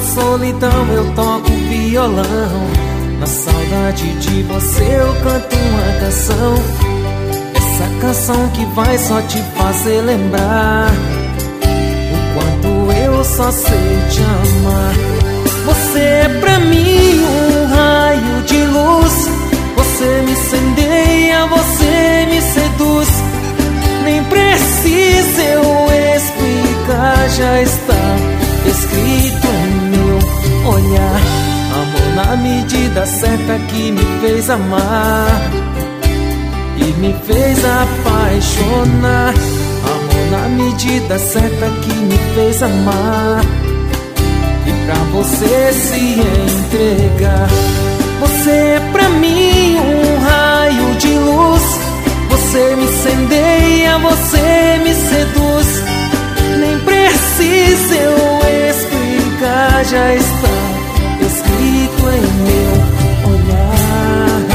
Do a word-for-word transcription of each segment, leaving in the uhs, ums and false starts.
solidão eu toco violão, na saudade de você eu canto uma canção. Essa canção que vai só te fazer lembrar o quanto eu só sei te amar. Você é pra mim um raio de luz, você me incendeia, você me seduz. Nem precisa eu explicar, já está escrito em meu olhar. Amor na medida certa que me fez amar e me fez apaixonar. Amor na medida certa que me fez amar e pra você se entregar. Você é pra mim um raio de luz, você me incendeia, você me seduz. Nem precisa eu explicar, já está escrito em meu olhar.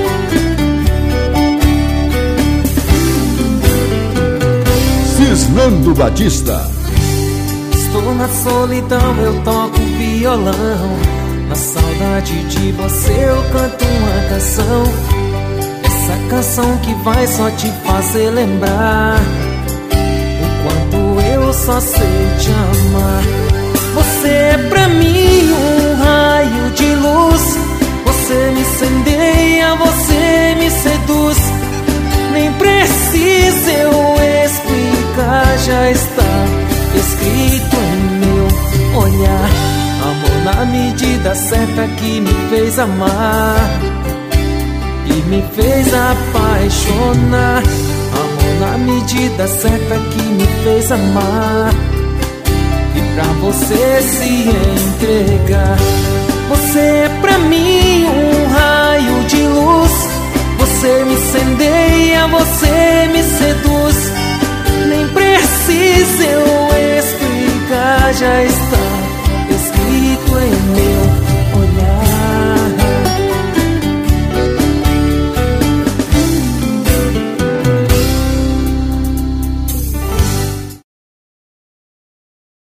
Cisnando Batista. Estou na solidão, eu toco violão, na saudade de você eu canto uma canção. Essa canção que vai só te fazer lembrar o quanto eu só sei te amar. Você é pra mim um raio de luz, você me incendeia, você me seduz. Nem precisa eu explicar, já está escrito em meu olhar. Amor na medida certa que me fez amar e me fez apaixonar. Amor na medida certa que me fez amar e pra você se entregar. Você é pra mim um raio de luz, você me incendeia, você